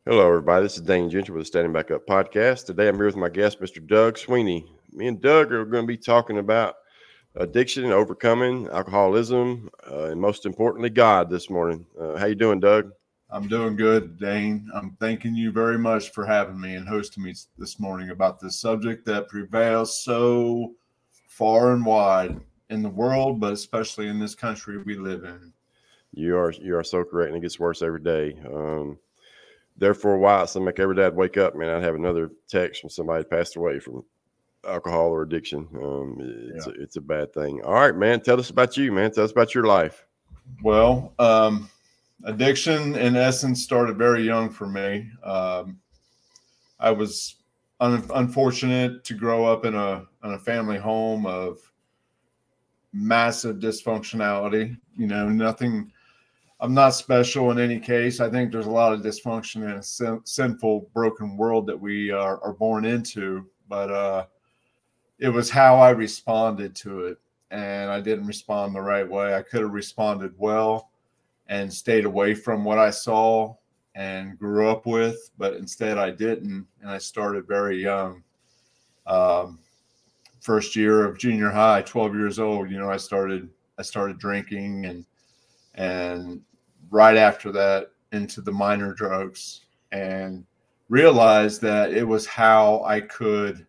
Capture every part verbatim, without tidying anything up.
Hello, everybody. This is Dane Ginger with the Standing Back Up podcast. Today I'm here with my guest, Mister Doug Sweeney. Me and Doug are going to be talking about addiction and overcoming alcoholism, uh, and most importantly, God this morning. Uh, how you doing, Doug? I'm doing good, Dane. I'm thanking you very much for having me and hosting me this morning about this subject that prevails so far and wide in the world, but especially in this country we live in. You are you are so correct, and it gets worse every day. Um, there for a while, it seemed like every day I'd wake up, man, I'd have another text from somebody who passed away from alcohol or addiction. Um, it's Yeah. a, it's a bad thing. All right, man. Tell us about you, man. Tell us about your life. Well, um, addiction in essence started very young for me. Um, I was un- unfortunate to grow up in a in a family home of massive dysfunctionality. You know, nothing I'm not special in any case. I think there's a lot of dysfunction in a sin- sinful, broken world that we are, are born into. But uh, it was how I responded to it. And I didn't respond the right way. I could have responded well and stayed away from what I saw and grew up with. But instead, I didn't. And I started very young. Um, First year of junior high, twelve years old, you know, I started I started drinking and and right after that into the minor drugs and realized that it was how I could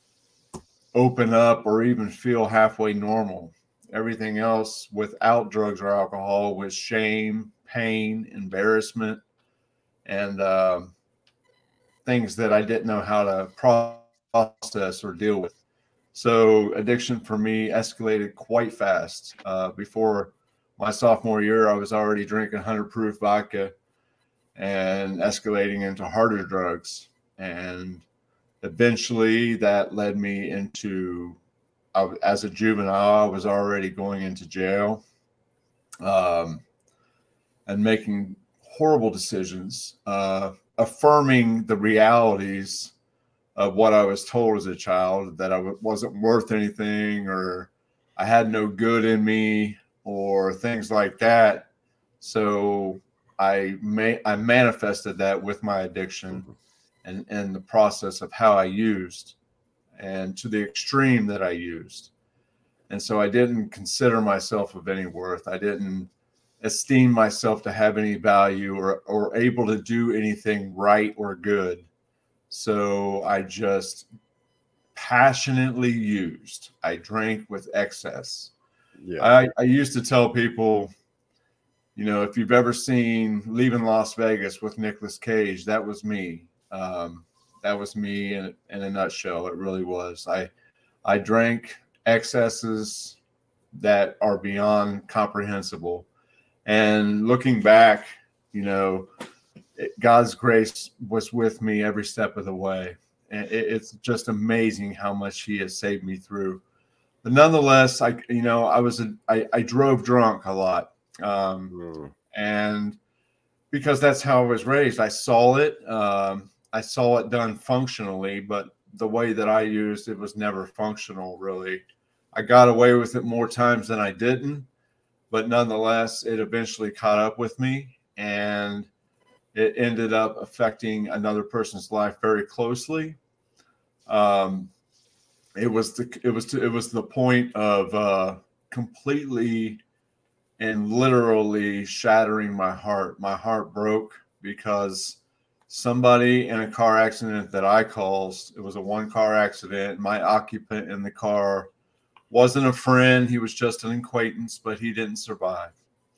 open up or even feel halfway normal. Everything else without drugs or alcohol was shame, pain, embarrassment, and uh, things that I didn't know how to process or deal with. So addiction for me escalated quite fast. Uh, before my sophomore year, I was already drinking one hundred proof vodka and escalating into harder drugs. And eventually that led me into, uh, as a juvenile, I was already going into jail um, and making horrible decisions, uh, affirming the realities of what I was told as a child, that I w- wasn't worth anything or I had no good in me or things like that. So I may I manifested that with my addiction Mhm. and, and the process of how I used and to the extreme that I used. And so I didn't consider myself of any worth. I didn't esteem myself to have any value or, or able to do anything right or good. So I just passionately used. I drank with excess. Yeah. I, I used to tell people, you know, if you've ever seen Leaving Las Vegas with Nicolas Cage, that was me. Um, that was me in, in a nutshell. It really was. I I drank excesses that are beyond comprehensible. And looking back, you know, it, God's grace was with me every step of the way. And it, it's just amazing how much He has saved me through. But nonetheless, I you know I was a, I, I drove drunk a lot, um, Mm. and because that's how I was raised, I saw it. Um, I saw it done functionally, but the way that I used it was never functional. Really, I got away with it more times than I didn't, but nonetheless, it eventually caught up with me, and it ended up affecting another person's life very closely. Um, it was the it was to, it was the point of uh, completely and literally shattering my heart. My heart broke because somebody in a car accident that I caused, it was a one car accident. My occupant in the car wasn't a friend, he was just an acquaintance, but he didn't survive.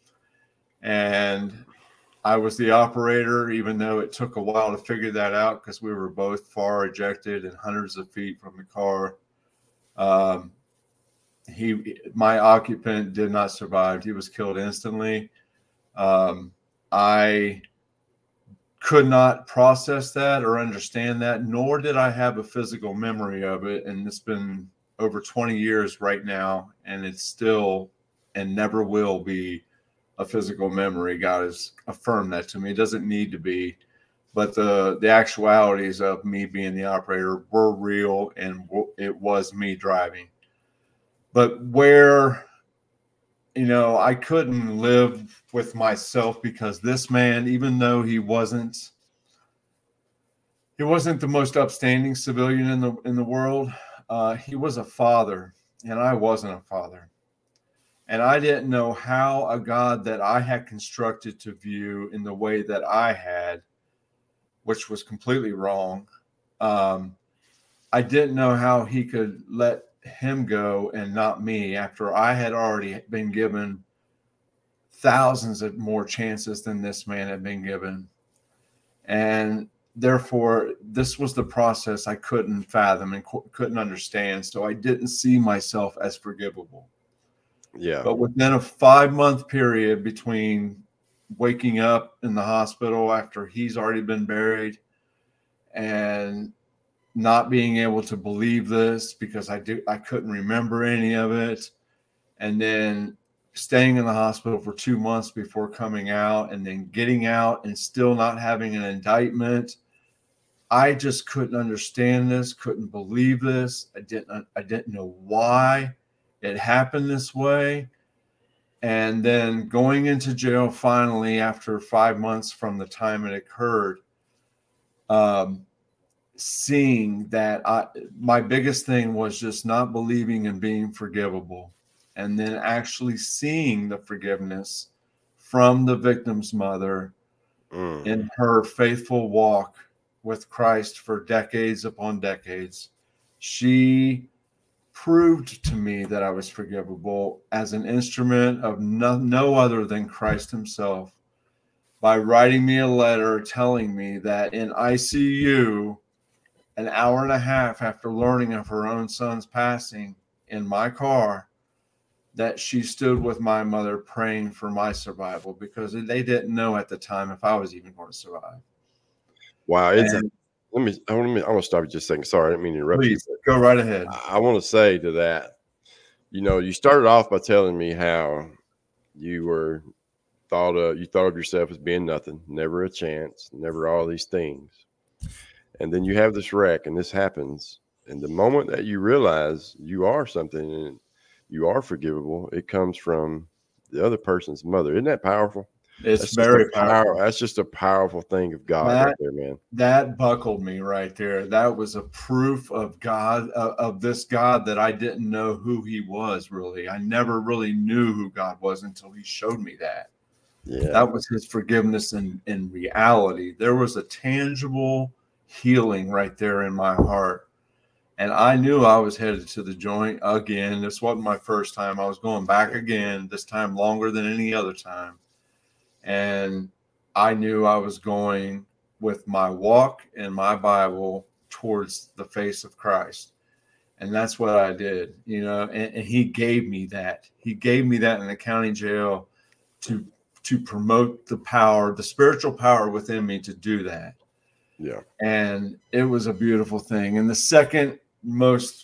And I was the operator, even though it took a while to figure that out because we were both far ejected and hundreds of feet from the car. Um, he, my occupant, did not survive. He was killed instantly. Um, I could not process that or understand that, nor did I have a physical memory of it. And it's been over twenty years right now, and it's still and never will be a physical memory. God has affirmed that to me. It doesn't need to be, but the the actualities of me being the operator were real, and it was me driving. But where, you know, I couldn't live with myself because this man, even though he wasn't he wasn't the most upstanding civilian in the in the world. Uh, he was a father, and I wasn't a father. And I didn't know how a God that I had constructed to view in the way that I had, which was completely wrong. Um, I didn't know how he could let him go and not me after I had already been given thousands of more chances than this man had been given. And therefore, this was the process I couldn't fathom and co- couldn't understand. So I didn't see myself as forgivable. Yeah. But within a five month period between waking up in the hospital after he's already been buried and not being able to believe this because I do I couldn't remember any of it, and then staying in the hospital for two months before coming out, and then getting out and still not having an indictment. I just couldn't understand this, couldn't believe this. I didn't I didn't know why it happened this way. And then going into jail finally after five months from the time it occurred, um, seeing that I, my biggest thing was just not believing and being forgivable. And then actually seeing the forgiveness from the victim's mother mm. in her faithful walk with Christ for decades upon decades. She proved to me that I was forgivable as an instrument of no, no other than Christ himself by writing me a letter telling me that in I C U, an hour and a half after learning of her own son's passing in my car, that she stood with my mother praying for my survival because they didn't know at the time if I was even going to survive. Wow. It's and, a, let me, I want to, I want to stop you just a second. Sorry, I didn't mean to interrupt please, you. Go right ahead. I, I want to say to that, you know, you started off by telling me how you were thought of, you thought of yourself as being nothing, never a chance, never all these things. And then you have this wreck and this happens. And the moment that you realize you are something and you are forgivable, it comes from the other person's mother. Isn't that powerful? It's that's very powerful. Power, that's just a powerful thing of God that, right there, man. That buckled me right there. That was a proof of God, uh, of this God that I didn't know who he was really. I never really knew who God was until he showed me that. Yeah. That was his forgiveness in, in reality. There was a tangible healing right there in my heart. And I knew I was headed to the joint again. This wasn't my first time. I was going back again, this time longer than any other time. And I knew I was going with my walk and my Bible towards the face of Christ. And that's what I did, you know, and, and he gave me that. He gave me that in the county jail to to promote the power, the spiritual power within me to do that. Yeah. And it was a beautiful thing. And the second most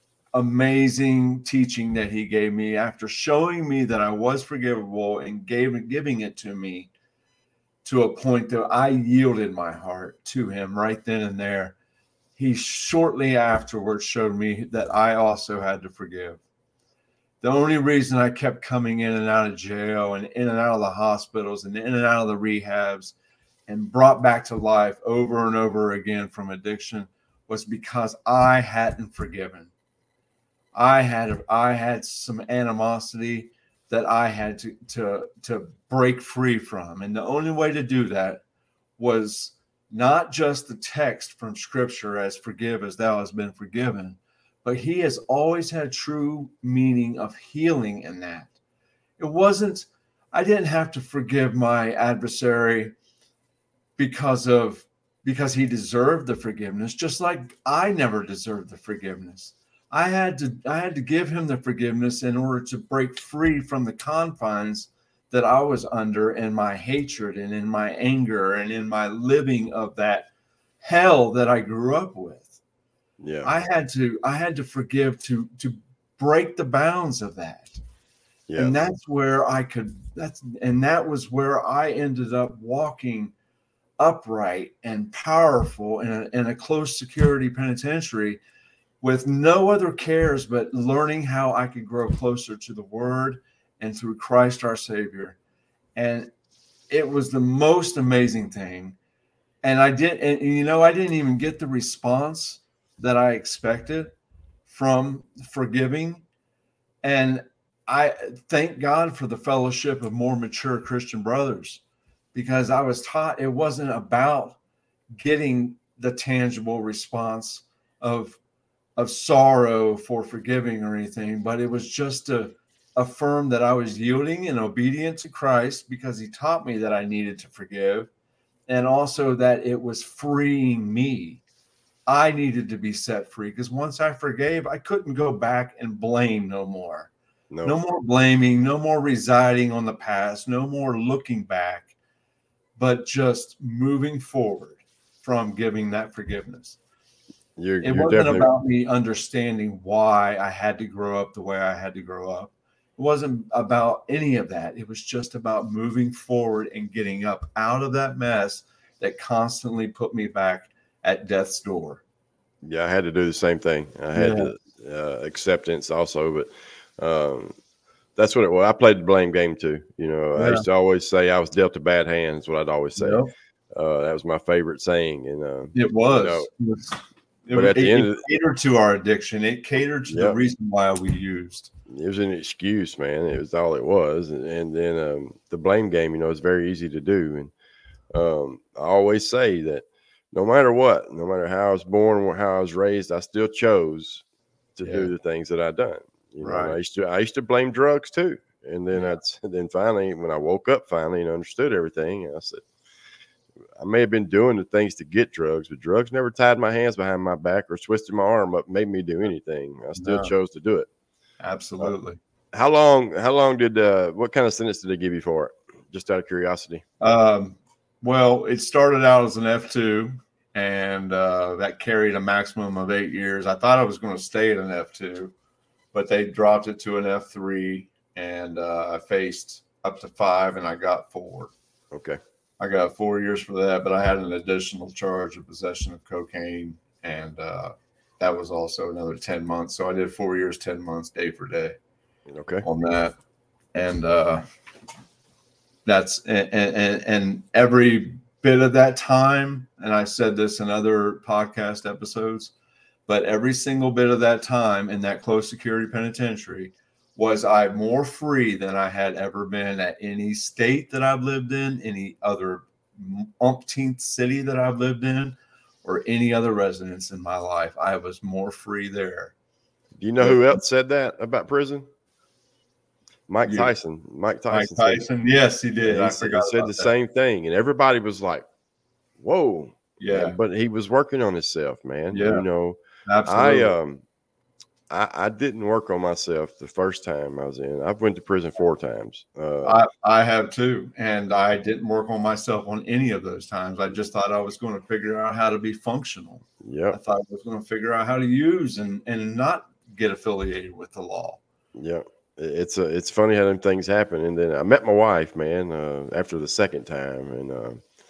amazing teaching that he gave me after showing me that I was forgivable and gave giving it to me to a point that I yielded my heart to him right then and there. He shortly afterwards showed me that I also had to forgive. The only reason I kept coming in and out of jail and in and out of the hospitals and in and out of the rehabs and brought back to life over and over again from addiction was because I hadn't forgiven. I had I had some animosity that I had to, to, to break free from. And the only way to do that was not just the text from Scripture as forgive as thou hast been forgiven, but he has always had true meaning of healing in that. It wasn't, I didn't have to forgive my adversary because of because he deserved the forgiveness, just like I never deserved the forgiveness. I had to I had to give him the forgiveness in order to break free from the confines that I was under in my hatred and in my anger and in my living of that hell that I grew up with. Yeah. I had to I had to forgive to to break the bounds of that. Yes. And that's where I could that's and that was where I ended up walking upright and powerful in a, in a close security penitentiary with no other cares but learning how I could grow closer to the Word and through Christ our Savior. And it was the most amazing thing and I did, and you know, I didn't even get the response that I expected from forgiving. And I thank God for the fellowship of more mature Christian brothers, because I was taught it wasn't about getting the tangible response of of sorrow for forgiving or anything, but it was just to affirm that I was yielding and obedient to Christ because he taught me that I needed to forgive, and also that it was freeing me. I needed to be set free, because once I forgave, I couldn't go back and blame no more. No. No more blaming, no more residing on the past, no more looking back, but just moving forward from giving that forgiveness. You're, it you're wasn't definitely about me understanding why I had to grow up the way I had to grow up. It wasn't about any of that. It was just about moving forward and getting up out of that mess that constantly put me back at death's door. Yeah, I had to do the same thing. I had Yeah. to uh, acceptance also, but um, that's what it was. I played the blame game too. You know, I Yeah. used to always say I was dealt a bad hand. Is what I'd always say. Yep. Uh, that was my favorite saying. And uh, It was. You know, it was it, but at the it, end it of the, catered to our addiction. It catered to Yep. the reason why we used. it was an excuse, man. It was all it was. And, and then um, the blame game, you know, is very easy to do. And um, I always say that no matter what, no matter how I was born or how I was raised, I still chose to Yeah. do the things that I done. You know, Right. I used to I used to blame drugs too. And then Yeah. I'd then finally, when I woke up finally and understood everything, I said, I may have been doing the things to get drugs, but drugs never tied my hands behind my back or twisted my arm up, made me do anything. I still No. chose to do it. Absolutely. Uh, how long? How long did? Uh, what kind of sentence did they give you for it? Just out of curiosity. Um, well, it started out as an F two, and uh, that carried a maximum of eight years. I thought I was going to stay at an F two, but they dropped it to an F three, and uh, I faced up to five, and I got four. Okay. I got four years for that, but I had an additional charge of possession of cocaine, and uh, that was also another ten months. So I did four years, ten months, day for day. Okay. On that, and uh, that's and, and and every bit of that time, and I said this in other podcast episodes, but every single bit of that time in that close security penitentiary was I more free than I had ever been at any state that I've lived in, any other umpteenth city that I've lived in, or any other residence in my life. I was more free there. Do you know who else said that about prison? Mike You. Tyson. Mike Tyson. Mike Tyson. Said, yes, he did. he I said, forgot he said about the that. same thing, and everybody was like, "Whoa." Yeah. Man, but he was working on himself, man. Yeah. You know, Absolutely. I um I, I didn't work on myself the first time I was in. I've went to prison four times. Uh, I, I have too. And I didn't work on myself on any of those times. I just thought I was going to figure out how to be functional. yeah. I thought I was going to figure out how to use and, and not get affiliated with the law. Yeah. It's a, it's funny how them things happen. And then I met my wife, man, uh, after the second time. And uh,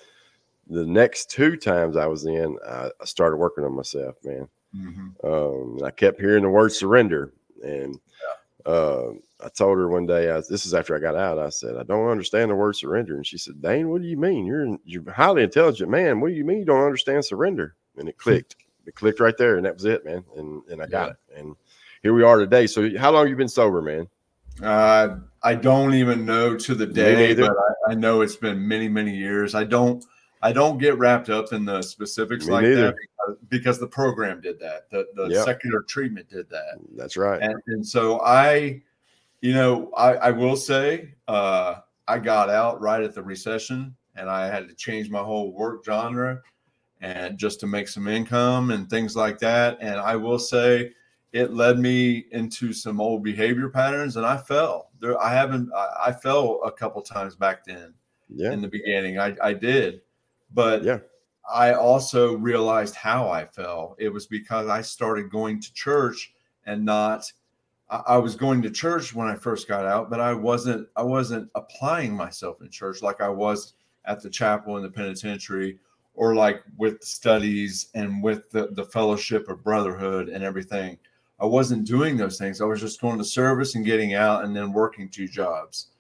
the next two times I was in, I, I started working on myself, man. Mm-hmm. Um, I kept hearing the word surrender. And Yeah. uh, I told her one day, I, this is after I got out, I said, I don't understand the word surrender. And she said, Dane, what do you mean? You're, you're a highly intelligent man. What do you mean you don't understand surrender? And it clicked. It clicked right there. And that was it, man. And and I got Yeah. it. And here we are today. So how long have you been sober, man? Uh, I don't even know to the Me day, neither. but I, I know it's been many, many years. I don't, I don't get wrapped up in the specifics Me like neither. that because, because the program did that. The, the Yep. secular treatment did that. That's right. And, and so I, you know, I, I will say uh, I got out right at the recession, and I had to change my whole work genre and just to make some income and things like that. And I will say it led me into some old behavior patterns, and I fell there. I haven't, I, I fell a couple times back then Yeah. in the beginning. I, I did, but Yeah. I also realized how I fell. It was because I started going to church and not, I was going to church when I first got out, but I wasn't, I wasn't applying myself in church like I was at the chapel in the penitentiary, or like with the studies and with the, the fellowship of brotherhood and everything. I wasn't doing those things. I was just going to service and getting out and then working two jobs.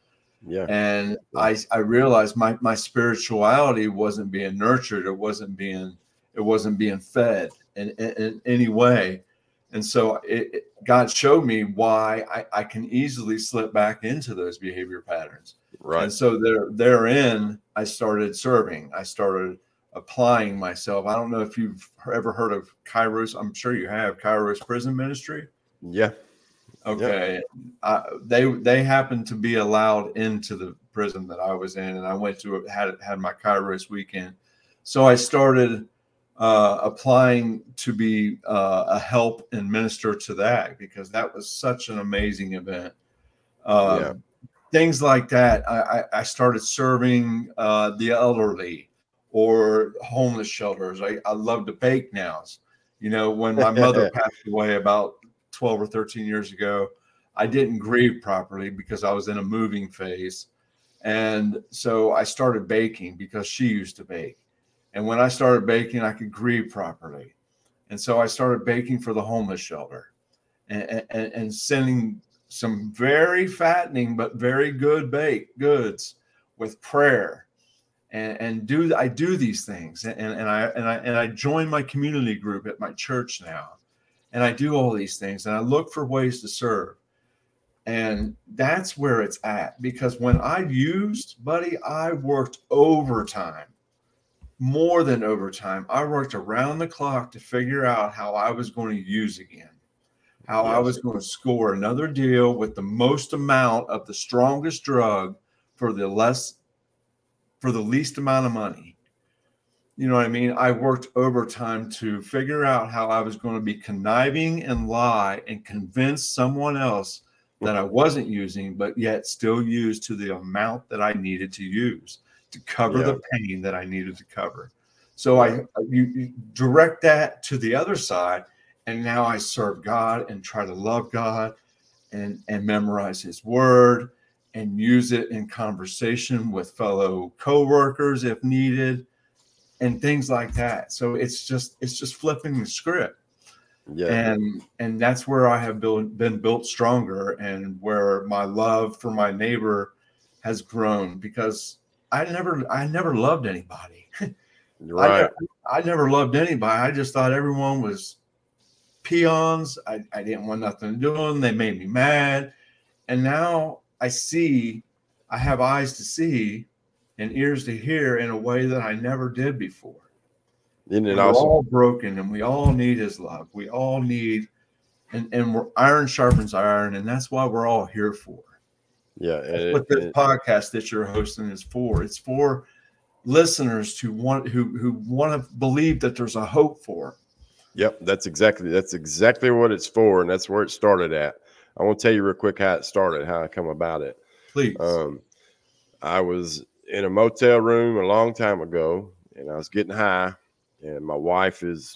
Yeah. And I, I realized my, my spirituality wasn't being nurtured. It wasn't being, it wasn't being fed in, in, in any way. And so it, it, God showed me why I, I can easily slip back into those behavior patterns. Right. And so there, therein, I started serving. I started applying myself. I don't know if you've ever heard of Kairos. I'm sure you have. Kairos Prison Ministry. Yeah. Okay. Yep. I, they they happened to be allowed into the prison that I was in, and I went to had had my Kairos weekend. So I started uh, applying to be uh, a help and minister to that, because that was such an amazing event. Um, yeah. Things like that. I, I started serving uh, the elderly or homeless shelters. I, I love to bake now. You know, when my mother passed away about twelve or thirteen years ago, I didn't grieve properly because I was in a moving phase. And so I started baking because she used to bake. And when I started baking, I could grieve properly. And so I started baking for the homeless shelter and, and, and sending some very fattening but very good baked goods with prayer. And, and do I do these things, and, and I and I and I join my community group at my church now, and I do all these things, and I look for ways to serve, and that's where it's at. Because when I used, buddy, I worked overtime, more than overtime. I worked around the clock to figure out how I was going to use again, how yes. I was going to score another deal with the most amount of the strongest drug for the less. for the least amount of money. You know what I mean? I worked overtime to figure out how I was going to be conniving and lie and convince someone else that I wasn't using, but yet still use to the amount that I needed to use to cover yeah. the pain that I needed to cover. So yeah. I you, you direct that to the other side, and now I serve God and try to love God and, and memorize his word and use it in conversation with fellow coworkers if needed, and things like that. So it's just it's just flipping the script. Yeah. And and that's where I have built, been built stronger, and where my love for my neighbor has grown, because I never I never loved anybody. Right. I, never, I never loved anybody. I just thought everyone was peons. I, I didn't want nothing to do with them. They made me mad. And now I see, I have eyes to see and ears to hear in a way that I never did before. Isn't it we're awesome? all broken, and we all need his love. We all need, and, and we're, iron sharpens iron, and that's why we're all here for. Yeah. That's what this it, podcast that you're hosting is for. It's for listeners to want who who want to believe that there's a hope for. Yep, that's exactly that's exactly what it's for, and that's where it started at. I want to tell you real quick how it started, how I come about it. Please. Um, I was in a motel room a long time ago, and I was getting high, and my wife is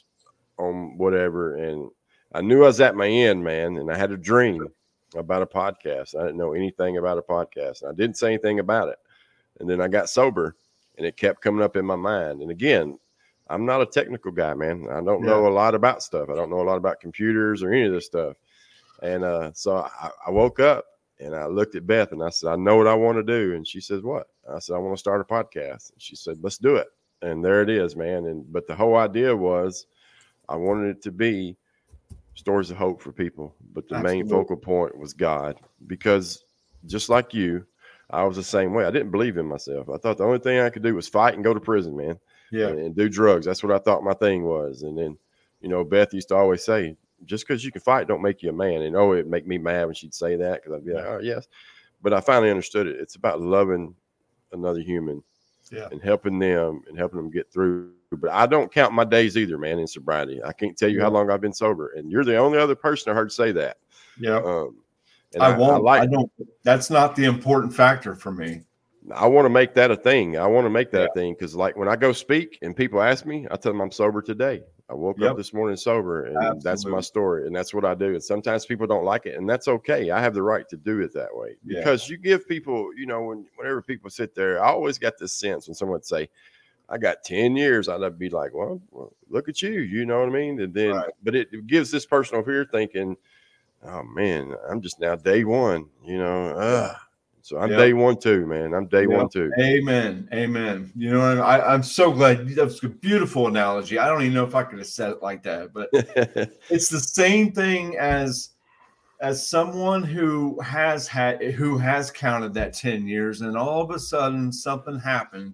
on whatever, and I knew I was at my end, man, and I had a dream about a podcast. I didn't know anything about a podcast, and I didn't say anything about it. And then I got sober, and it kept coming up in my mind. And again, I'm not a technical guy, man. I don't yeah. know a lot about stuff. I don't know a lot about computers or any of this stuff. And uh, so I, I woke up and I looked at Beth and I said, I know what I want to do. And she says, what? I said, I want to start a podcast. And she said, let's do it. And there it is, man. And but the whole idea was I wanted it to be stories of hope for people. But the Absolutely. main focal point was God, because just like you, I was the same way. I didn't believe in myself. I thought the only thing I could do was fight and go to prison, man. Yeah. And, and do drugs. That's what I thought my thing was. And then, you know, Beth used to always say, just because you can fight don't make you a man. And oh, it'd make me mad when she'd say that, because I'd be like, oh, yes. But I finally understood it. It's about loving another human yeah. and helping them and helping them get through. But I don't count my days either, man, in sobriety. I can't tell you yeah. how long I've been sober. And you're the only other person I heard say that. Yeah. Um, and I, I won't. I, like, I don't. That's not the important factor for me. I want to make that a thing. I want to make that yeah. a thing, because, like, when I go speak and people ask me, I tell them I'm sober today. I woke yep. up this morning sober, and Absolutely. that's my story, and that's what I do. And sometimes people don't like it, and that's okay. I have the right to do it that way, because yeah. you give people, you know, when whenever people sit there, I always got this sense when someone would say, I got ten years, I'd be like, well, well look at you, you know what I mean? And then, right. but it, it gives this person over here thinking, oh man, I'm just now day one, you know, uh, So I'm Yep. day one too, man. I'm day Yep. one too. Amen. Amen. You know, what I mean? I, I'm so glad. That's a beautiful analogy. I don't even know if I could have said it like that, but it's the same thing as as someone who has had who has counted that ten years, and all of a sudden something happened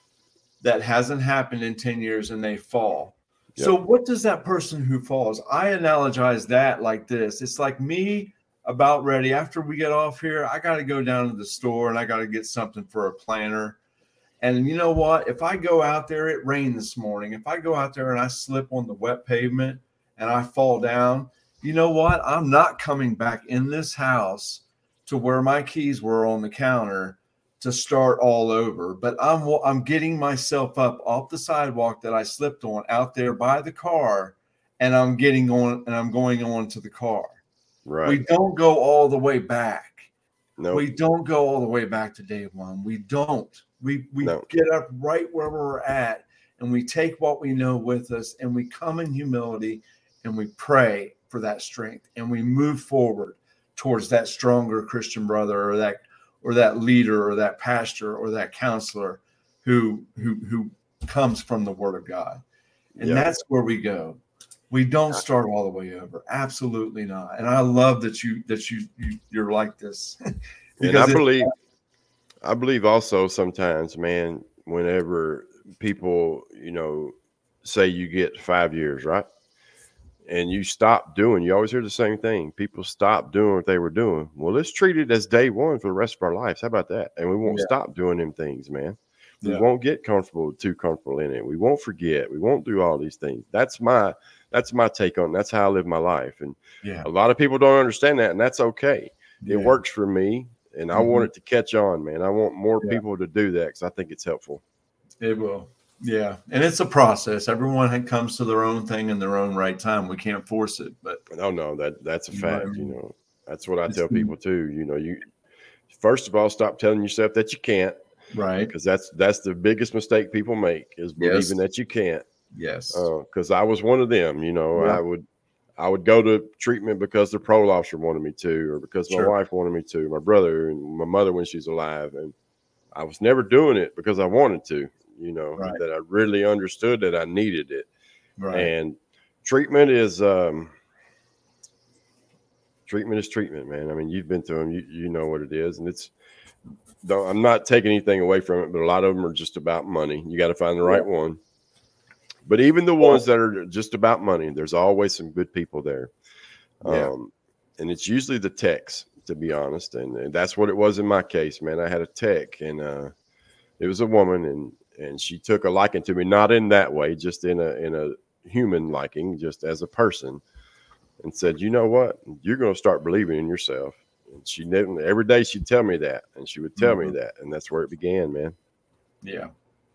that hasn't happened in ten years, and they fall. Yep. So what does that person who falls? I analogize that like this. It's like me about ready after we get off here. I got to go down to the store and I got to get something for a planter. And you know what? If I go out there, it rained this morning. If I go out there and I slip on the wet pavement and I fall down, you know what? I'm not coming back in this house to where my keys were on the counter to start all over. But I'm I'm getting myself up off the sidewalk that I slipped on out there by the car, and I'm getting on and I'm going on to the car. Right. We don't go all the way back. No, nope. We don't go all the way back to day one. We don't. We we no. get up right where we're at, and we take what we know with us, and we come in humility, and we pray for that strength, and we move forward towards that stronger Christian brother or that or that leader or that pastor or that counselor who who who comes from the Word of God. And yeah. that's where we go. We don't start all the way over. Absolutely not. And I love that you that you, you you're like this. And I believe I believe also sometimes, man, whenever people, you know, say you get five years, right? And you stop doing, you always hear the same thing. People stop doing what they were doing. Well, let's treat it as day one for the rest of our lives. How about that? And we won't yeah. stop doing them things, man. We yeah. won't get comfortable, too comfortable in it. We won't forget. We won't do all these things. That's my that's my take on it. That's how I live my life. And yeah. a lot of people don't understand that, and that's okay. Yeah. It works for me, and I mm-hmm. want it to catch on, man. I want more yeah. people to do that because I think it's helpful. It will. Yeah. And it's a process. Everyone comes to their own thing in their own right time. We can't force it, but no, no, that that's a you fact. Know, I mean, you know, that's what I it's tell people too. You know, you first of all, stop telling yourself that you can't. Right. Because that's that's the biggest mistake people make is believing yes. that you can't. Yes. Because uh, I was one of them. You know, yeah. I would I would go to treatment because the parole officer wanted me to, or because sure. my wife wanted me to, my brother and my mother when she's alive, and I was never doing it because I wanted to. You know, right. that I really understood that I needed it. Right. And treatment is um, treatment is treatment, man. I mean, you've been through them, you you know what it is, and it's. Don't, I'm not taking anything away from it, but a lot of them are just about money. You got to find the right yeah. one. But even the ones that are just about money, there's always some good people there. Yeah. Um, and it's usually the techs, to be honest. And, and that's what it was in my case, man. I had a tech, and uh, it was a woman, and and she took a liking to me, not in that way, just in a in a human liking, just as a person, and said, you know what? You're going to start believing in yourself. And she didn't, every day she'd tell me that, and she would tell mm-hmm. me that. And that's where it began, man. Yeah.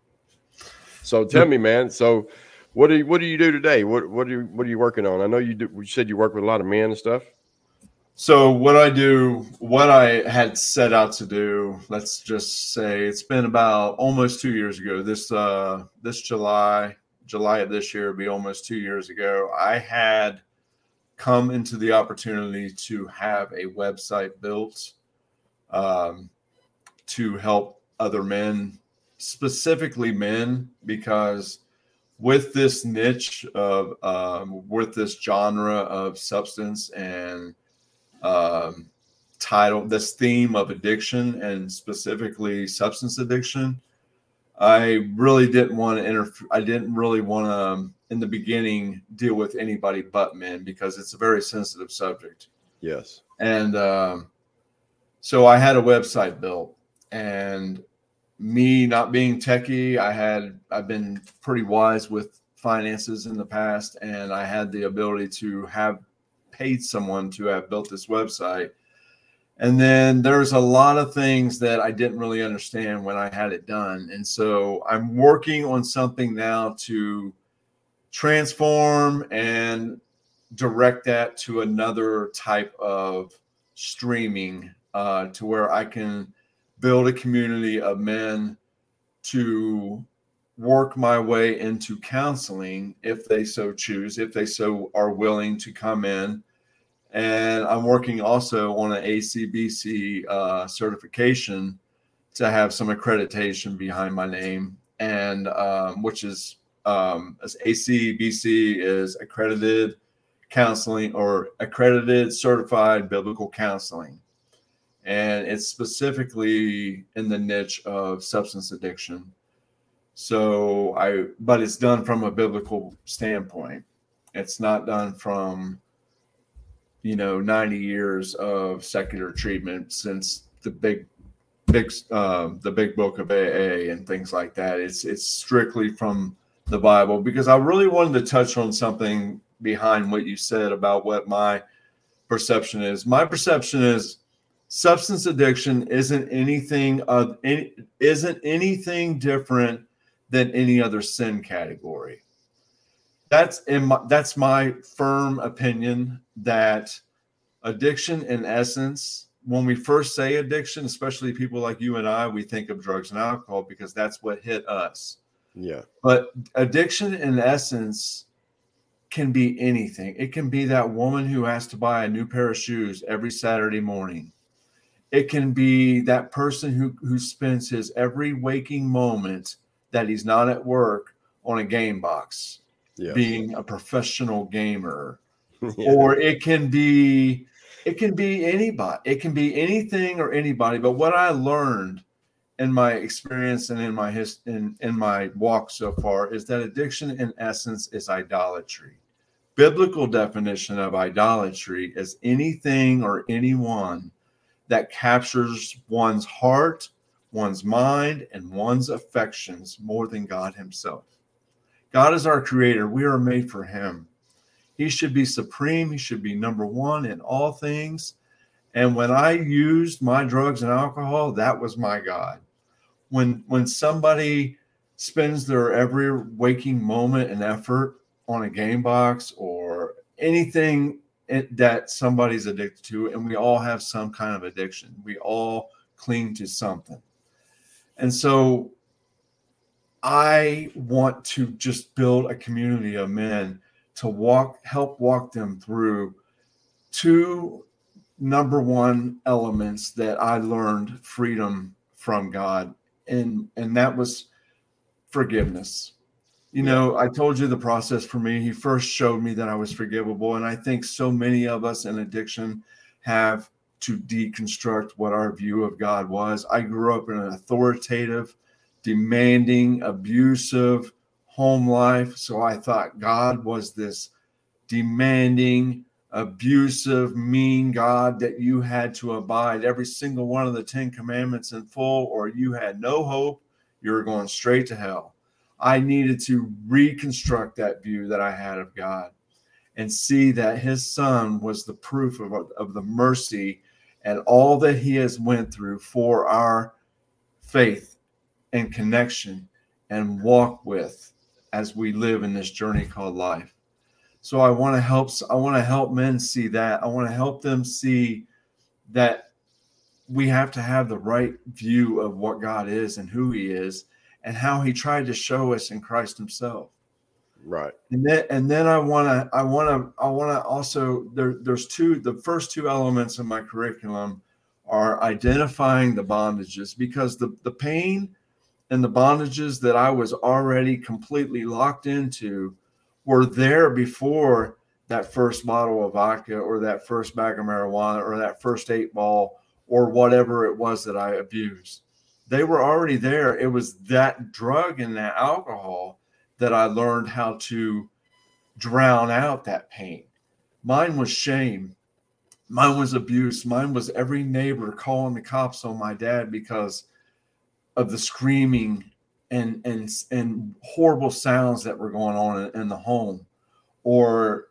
So tell me, man, so what do you, what do you do today? What, what are you, what are you working on? I know you do, you said you work with a lot of men and stuff. So what I do, what I had set out to do, let's just say it's been about almost two years ago. This, uh, this July, July of this year will be almost two years ago. I had come into the opportunity to have a website built um, to help other men, specifically men, because with this niche of, um, with this genre of substance and um, title, this theme of addiction and specifically substance addiction, I really didn't want to interfere. I didn't really want to, um, in the beginning, deal with anybody but men because it's a very sensitive subject. Yes. And um, so I had a website built, and me not being techie, I had, I've been pretty wise with finances in the past, and I had the ability to have paid someone to have built this website. And then there's a lot of things that I didn't really understand when I had it done. And so I'm working on something now to transform and direct that to another type of streaming uh, to where I can build a community of men to work my way into counseling if they so choose, if they so are willing to come in And I'm working also on an A C B C uh, certification to have some accreditation behind my name, and um, which is um, as A C B C is accredited counseling or accredited certified biblical counseling. And it's specifically in the niche of substance addiction. So I, but it's done from a biblical standpoint. It's not done from, you know, ninety years of secular treatment since the big, big, uh, the big book of A A and things like that. It's it's strictly from the Bible, because I really wanted to touch on something behind what you said about what my perception is. My perception is substance addiction isn't anything of any, isn't anything different than any other sin category. That's in my, that's my firm opinion, that addiction, in essence, when we first say addiction, especially people like you and I, we think of drugs and alcohol because that's what hit us. Yeah. But addiction, in essence, can be anything. It can be that woman who has to buy a new pair of shoes every Saturday morning. It can be that person who, who spends his every waking moment that he's not at work on a game box, Yes. being a professional gamer. Yeah. Or it can be, it can be anybody. It can be anything or anybody. But what I learned in my experience and in my his, in, in my walk so far is that addiction, in essence, is idolatry. Biblical definition of idolatry is anything or anyone that captures one's heart, one's mind, and one's affections more than God himself. God is our creator. We are made for him. He should be supreme. He should be number one in all things. And when I used my drugs and alcohol, that was my God. When, when somebody spends their every waking moment and effort on a game box or anything that somebody's addicted to, and we all have some kind of addiction. We all cling to something. And so I want to just build a community of men to walk, help walk them through two number one elements that I learned freedom from God. And, and that was forgiveness. You know, I told you the process for me. He first showed me that I was forgivable. And I think so many of us in addiction have to deconstruct what our view of God was. I grew up in an authoritative, demanding, abusive home life. So I thought God was this demanding, abusive, mean God that you had to abide every single one of the Ten Commandments in full, or you had no hope. You were going straight to hell. I needed to reconstruct that view that I had of God and see that his son was the proof of, of the mercy and all that he has went through for our faith and connection and walk with as we live in this journey called life. So I want to help, I want to help men see that. I want to help them see that we have to have the right view of what God is and who he is, and how he tried to show us in Christ himself. Right. And then, and then I want to, I want to, I want to also, there, there's two, the first two elements of my curriculum are identifying the bondages, because the, the pain and the bondages that I was already completely locked into were there before that first bottle of vodka or that first bag of marijuana or that first eight ball or whatever it was that I abused. They were already there. It was that drug and that alcohol that I learned how to drown out that pain. Mine was shame. Mine was abuse. Mine was every neighbor calling the cops on my dad because of the screaming and and and horrible sounds that were going on in, in the home, or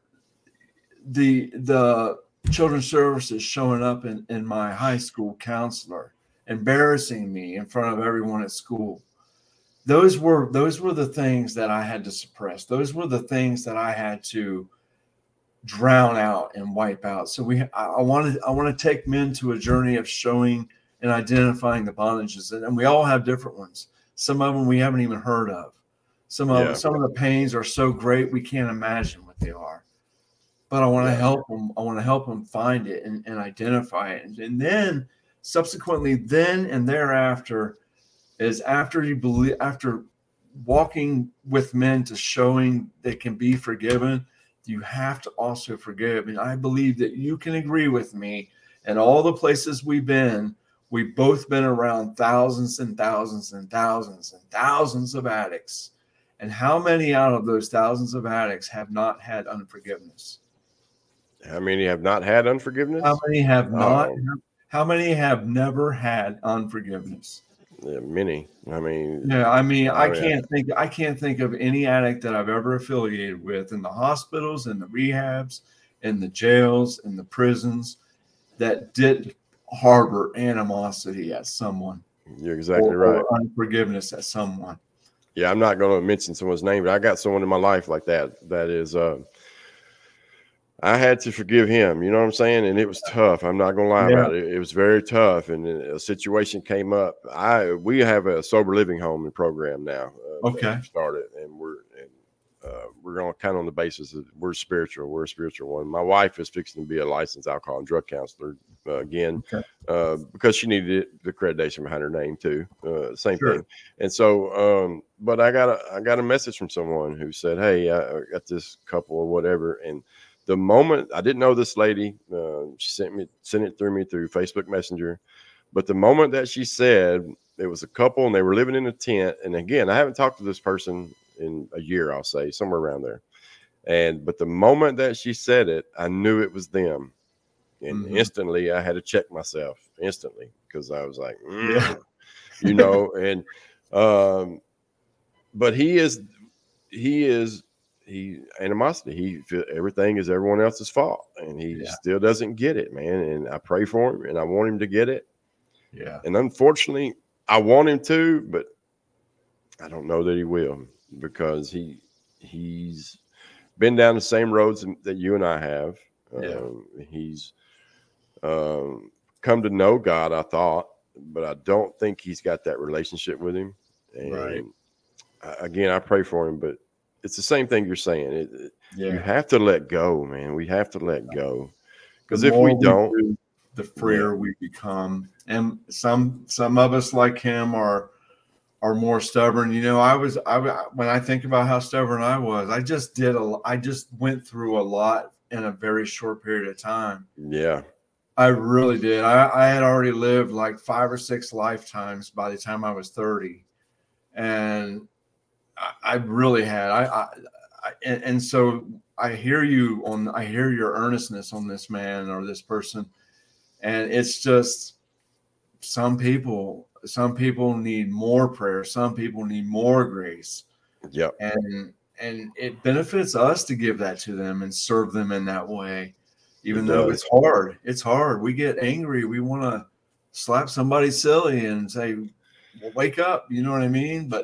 the the children's services showing up in, in my high school counselor embarrassing me in front of everyone at school. Those were those were the things that I had to suppress. Those were the things that I had to drown out and wipe out. So we, I, I wanted, I want to take men to a journey of showing and identifying the bondages, and, and we all have different ones. Some of them we haven't even heard of. Some of Yeah. some of the pains are so great we can't imagine what they are. but I want to Yeah. help them. I want to help them find it and, and identify it. And, and then subsequently, then and thereafter is after you believe, after walking with men to showing they can be forgiven, you have to also forgive. And I believe that you can agree with me. And all the places we've been, we've both been around thousands and thousands and thousands and thousands of addicts. And how many out of those thousands of addicts have not had unforgiveness? How many have not had unforgiveness? How many have not? Oh, How many have never had unforgiveness? yeah, many. I mean, Yeah, I mean, I I mean, can't think. I can't think of any addict that I've ever affiliated with in the hospitals, in the rehabs, in the jails, in the prisons that did harbor animosity at someone you're exactly or, right. or unforgiveness at someone. Yeah, I'm not going to mention someone's name, but I got someone in my life like that. That is, uh, I had to forgive him. You know what I'm saying? And it was tough. I'm not going to lie Yeah. about it. It was very tough, and a situation came up. I we have a sober living home and program now. Uh, Okay. that we started, and we're and uh, we're on kind of on the basis that we're spiritual. We're a spiritual one. My wife is fixing to be a licensed alcohol and drug counselor uh, again, Okay. uh, because she needed it, the accreditation behind her name too. Uh, same Sure. thing. And so, um, but I got a I got a message from someone who said, "Hey, I got this couple or whatever," and the moment I didn't know this lady, uh, she sent me sent it through me through Facebook Messenger. But the moment that she said it was a couple and they were living in a tent, and again, I haven't talked to this person in a year, I'll say somewhere around there. And but the moment that she said it, I knew it was them, and Mhm. instantly I had to check myself instantly because I was like, mm, Yeah. you know, and um, but he is he is he animosity. He feel everything is everyone else's fault, and he Yeah. still doesn't get it, man. And I pray for him, and I want him to get it. Yeah. And unfortunately, I want him to, but I don't know that he will because he he's been down the same roads that you and I have. Yeah. Um, he's um, come to know God, I thought, but I don't think he's got that relationship with him. And Right. I, again, I pray for him, but it's the same thing you're saying. It, it, Yeah. You have to let go, man. We have to let go because The if more we don't, do, the freer we become. And some some of us like him are are more stubborn. You know, I was I when I think about how stubborn I was, I just did a I just went through a lot in a very short period of time. yeah, I really did. I, I had already lived like five or six lifetimes by the time I was thirty, and I, I really had. I, I, I and, and so I hear you on. I hear your earnestness on this man or this person, and it's just some people. Some people need more prayer. Some people need more grace, yep, and and it benefits us to give that to them and serve them in that way. Even it though does. it's hard, it's hard. We get angry. We want to slap somebody silly and say, well, "Wake up!" You know what I mean? But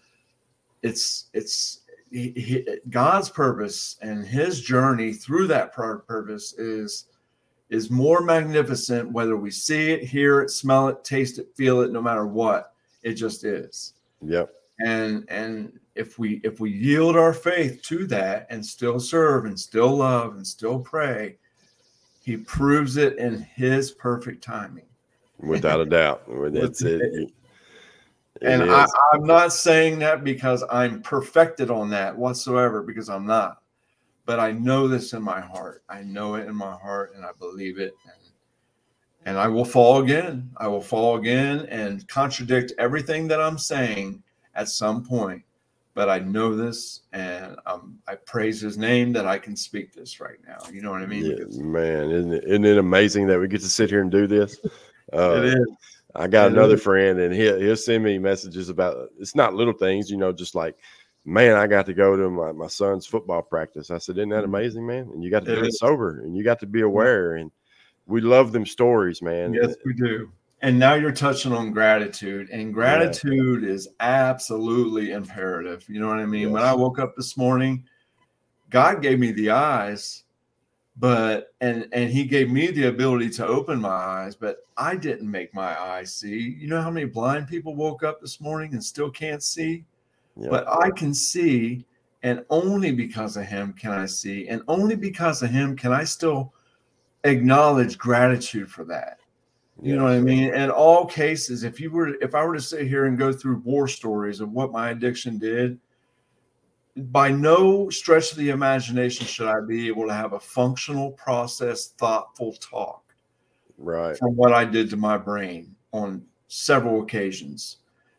it's it's he, he, God's purpose and His journey through that purpose is is more magnificent. Whether we see it, hear it, smell it, taste it, feel it, no matter what, it just is. Yep. And and if we if we yield our faith to that and still serve and still love and still pray, He proves it in His perfect timing. Without a doubt. That's it. It, it And is. I, I'm not saying that because I'm perfected on that whatsoever, because I'm not. But I know this in my heart. I know it in my heart, and I believe it. And, and I will fall again. I will fall again and contradict everything that I'm saying at some point. But I know this, and um, I praise His name that I can speak this right now. You know what I mean? Yeah, Because man, isn't it, isn't it amazing that we get to sit here and do this? Uh, it is. I got It another is. friend, and he'll he'll send me messages about it's not little things, you know, just like, man, I got to go to my, my son's football practice. I said, isn't that amazing, man? And you got to It do it is. sober, and you got to be aware, and we love them stories, man. Yes, we do. And now you're touching on gratitude, and gratitude yeah. is absolutely imperative. You know what I mean? Yes. When I woke up this morning, God gave me the eyes, but and and He gave me the ability to open my eyes, but I didn't make my eyes see. You know how many blind people woke up this morning and still can't see? Yep. But I can see, And only because of him can I see, and only because of him can I still acknowledge gratitude for that. You yes. know what I mean? In all cases, if you were, if I were to sit here and go through war stories of what my addiction did, by no stretch of the imagination should I be able to have a functional, processed, thoughtful talk Right. from what I did to my brain on several occasions.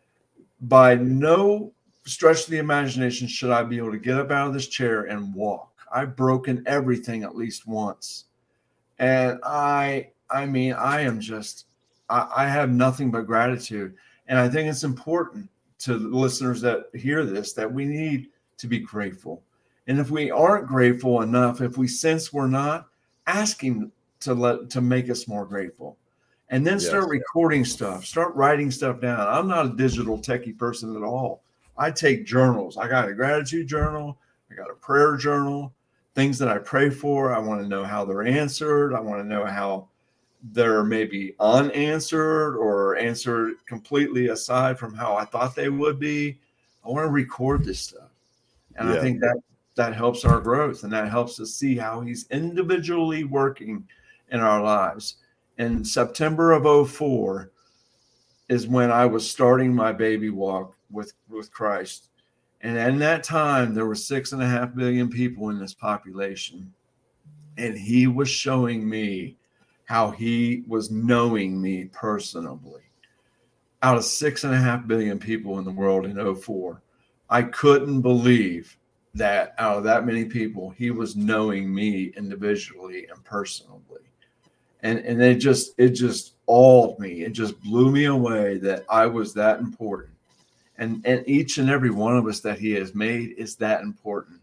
By no stretch of the imagination should I be able to get up out of this chair and walk. I've broken everything at least once. And I, I mean, I am just, I, I have nothing but gratitude. And I think it's important to the listeners that hear this, that we need to be grateful. And if we aren't grateful enough, if we sense we're not, ask him to let, to make us more grateful. And then start yes. recording stuff, start writing stuff down. I'm not a digital techie person at all. I take journals. I got a gratitude journal. I got a prayer journal, things that I pray for. I want to know how they're answered. I want to know how they're maybe unanswered or answered completely aside from how I thought they would be. I want to record this stuff. And yeah. I think that that helps our growth, and that helps us see how he's individually working in our lives. In September of oh four is when I was starting my baby walk with, with Christ. And in that time, there were six and a half billion people in this population. And he was showing me how he was knowing me personally. Out of six and a half billion people in the world in oh four, I couldn't believe that out of that many people, he was knowing me individually and personally. And, and it just, it just awed me. It just blew me away that I was that important. And, and each and every one of us that he has made is that important.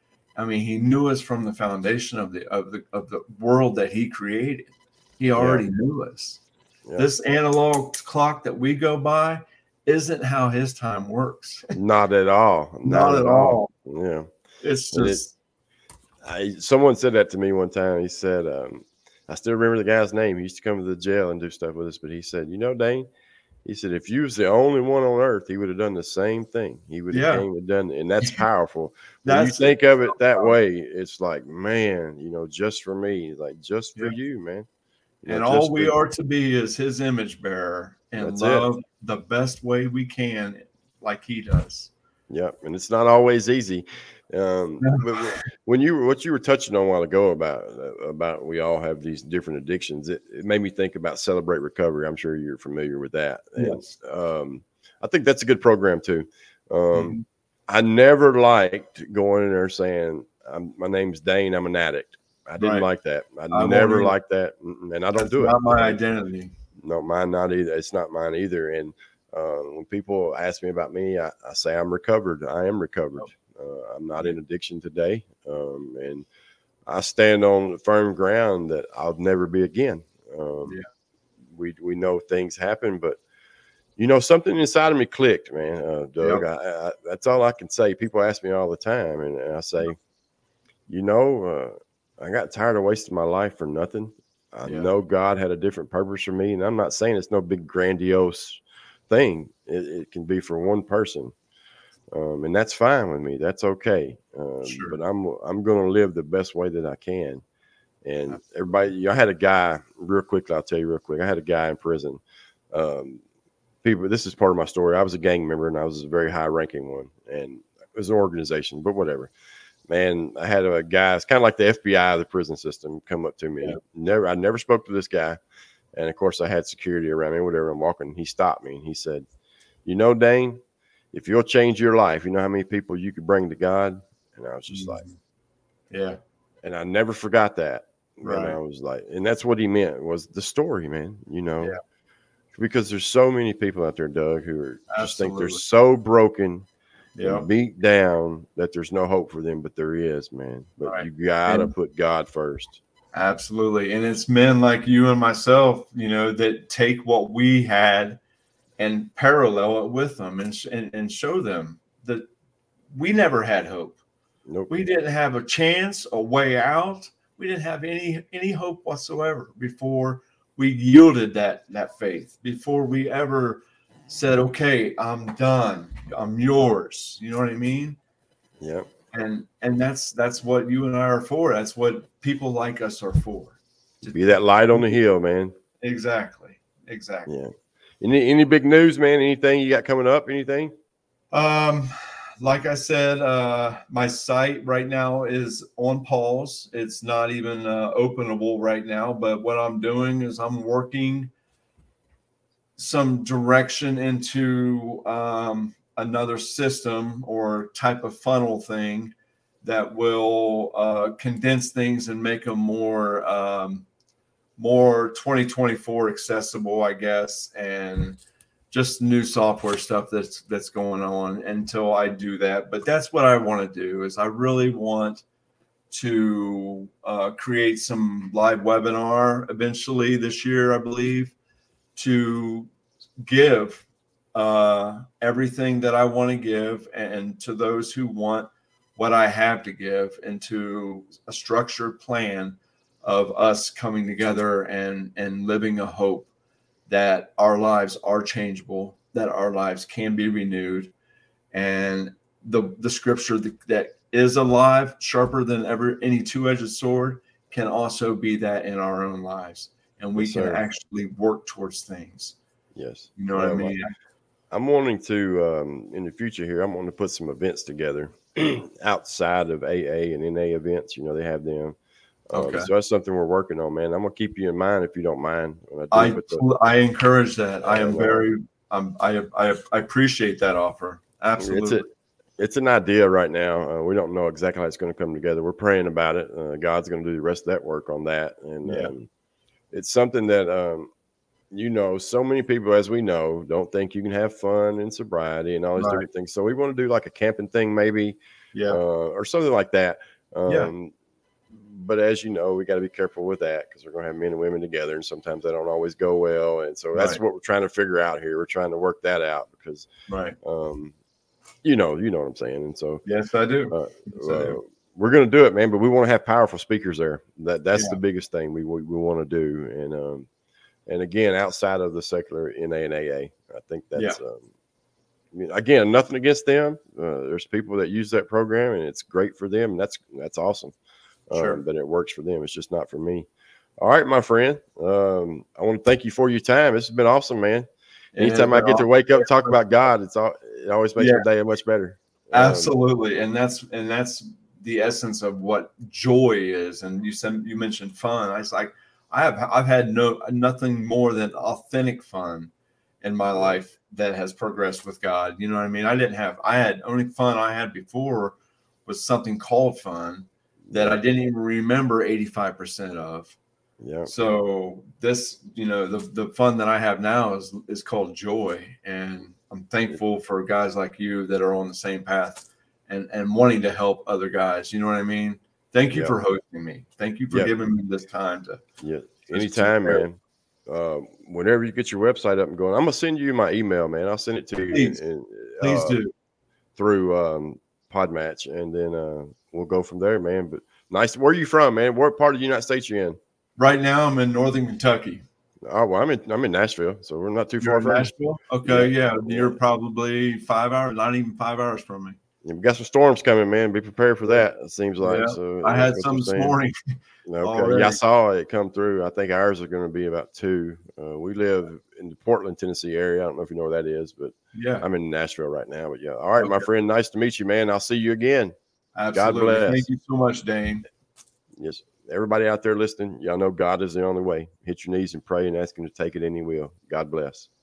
I mean, he knew us from the foundation of the, of the, of the world that he created. He already yeah. knew us. Yeah. This analog clock that we go by isn't how his time works. Not at all. Not, Not at all. all. Yeah. It's just. It, I, someone said that to me one time. He said, um, I still remember the guy's name. He used to come to the jail and do stuff with us. But he said, you know, Dane, he said, if you was the only one on earth, he would have done the same thing. He would have yeah. came and done it. And that's powerful. When that's, you think of it that way, it's like, man, you know, just for me, like just for yeah. you, man. You and know, all we are to be is his image bearer and that's love it. the best way we can, like he does. Yep. And it's not always easy. Um, but when you what you were touching on a while ago about about we all have these different addictions, it, it made me think about Celebrate Recovery. I'm sure you're familiar with that. And, yes. Um, I think that's a good program too. Um, mm-hmm. I never liked going in there saying, I'm, "My name's Dane. I'm an addict." I didn't right. like that. I, I never liked that, and I don't that's do not it. Not my identity. No, mine not either. It's not mine either. And uh, when people ask me about me, I, I say I'm recovered. I am recovered. Uh, I'm not in addiction today. Um, and I stand on firm ground that I'll never be again. Um, yeah. we, we know things happen, but you know, something inside of me clicked, man. Uh, Doug, yep. I, I, that's all I can say. People ask me all the time. And, and I say, you know, uh, I got tired of wasting my life for nothing. I yeah. know God had a different purpose for me. And I'm not saying it's no big grandiose thing. It, it can be for one person. Um, and that's fine with me. That's okay. Um, sure. But I'm I'm going to live the best way that I can. And Absolutely. everybody, I had a guy real quickly. I'll tell you real quick. I had a guy in prison. Um, people, this is part of my story. I was a gang member, and I was a very high ranking one. And it was an organization, but whatever. Man, I had a guy. It's kind of like the F B I of the prison system come up to me. Yeah. Never, I never spoke to this guy. And of course, I had security around me. Whatever. I'm walking. He stopped me and he said, "You know, Dane, if you'll change your life, you know how many people you could bring to God?" And I was just mm-hmm. like, yeah. And I never forgot that. Right. And I was like, and that's what he meant was the story, man, you know, yeah. because there's so many people out there, Doug, who are Absolutely. just think they're so broken yeah. and beat down that there's no hope for them, but there is, man. But right. you gotta and, put God first. Absolutely. And it's men like you and myself, you know, that take what we had and parallel it with them and, and, and show them that we never had hope. Nope. We didn't have a chance, a way out. We didn't have any any hope whatsoever before we yielded that that faith, before we ever said, okay, I'm done. I'm yours. You know what I mean? Yep. And and that's that's what you and I are for. That's what people like us are for. To be that light on the hill, man. Exactly. Exactly. Yeah. Any any big news, man? Anything you got coming up? Anything? Um, like I said, uh, my site right now is on pause. It's not even uh, openable right now. But what I'm doing is I'm working some direction into um, another system or type of funnel thing that will uh, condense things and make them more um, more twenty twenty-four accessible, I guess, and just new software stuff that's that's going on until I do that. But that's what I want to do. Is I really want to uh, create some live webinar eventually this year, I believe, to give uh, everything that I want to give, and to those who want what I have to give, into a structured plan of us coming together and and living a hope that our lives are changeable, that our lives can be renewed, and the the scripture that, that is alive, sharper than ever any two-edged sword, can also be that in our own lives, and we Yes, can sir. actually work towards things. Yes. You know what I Um, mean? I'm wanting to, um, in the future here, I'm wanting to put some events together outside of A A and N A events. You know, they have them. Um, Okay. So that's something we're working on, man. I'm gonna keep you in mind if you don't mind when I do I put the. I encourage that. I am Uh, very um I I I appreciate that offer. It's Absolutely. a, it's an idea right now. Uh, we don't know exactly how it's going to come together. We're praying about it. Uh, God's going to do the rest of that work on that, and Yeah. um, it's something that um, you know, so many people, as we know, don't think you can have fun and sobriety and all these Right. different things. So we want to do like a camping thing, maybe, Yeah. uh, or something like that. Um, Yeah. But as you know, we got to be careful with that because we're going to have men and women together, and sometimes they don't always go well. And so that's Right. what we're trying to figure out here. We're trying to work that out because, Right. um, you know, you know what I'm saying. And so, Yes, I do. uh, Yes, I uh, do. we're going to do it, man. But we want to have powerful speakers there. That that's Yeah. the biggest thing we we, we want to do. And um, and again, outside of the secular N A and A A, I think that's. Yeah. Um, I mean, again, nothing against them. Uh, there's people that use that program, and it's great for them, and that's that's awesome. Um, Sure. But it works for them. It's just not for me. All right, my friend. Um, I want to thank you for your time. This has been awesome, man. Anytime I get to wake up and talk about God, it's all, it always makes Yeah. my day much better. Um, Absolutely. And that's and that's the essence of what joy is. And you said you mentioned fun. I was like, I have I've had no nothing more than authentic fun in my life that has progressed with God. You know what I mean? I didn't have I had only fun I had before was something called fun that I didn't even remember eighty-five percent of. Yeah. So this, you know, the the fun that I have now is is called joy, and I'm thankful for guys like you that are on the same path and and wanting to help other guys. You know what I mean? Thank you Yeah. for hosting me. Thank you for Yeah. giving me this time to. Yeah. to Anytime, share. man. Uh, whenever you get your website up and going, I'm gonna send you my email, man. I'll send it to you Please. in, in, Please uh, do. through um, Podmatch, and then uh, we'll go from there, man. But nice. Where are you from, man? What part of the United States you in? Right now, I'm in Northern Kentucky. Oh, well, I'm in I'm in Nashville, so we're not too You're far in from you. Nashville? Okay, yeah, Yeah. you're Yeah. probably five hours, not even five hours from me. Yeah, we got some storms coming, man. Be prepared for that. It seems like Yeah, so. I had that's what some they're this saying. morning. Okay, already. yeah, I saw it come through. I think ours are going to be about two. Uh, we live in the Portland, Tennessee area. I don't know if you know where that is, but Yeah, I'm in Nashville right now. But yeah, all right, my Okay. friend. Nice to meet you, man. I'll see you again. absolutely. God bless. Thank you so much, Dane. Yes, everybody out there listening, y'all know God is the only way. Hit your knees and pray and ask Him to take it, and He will. God bless.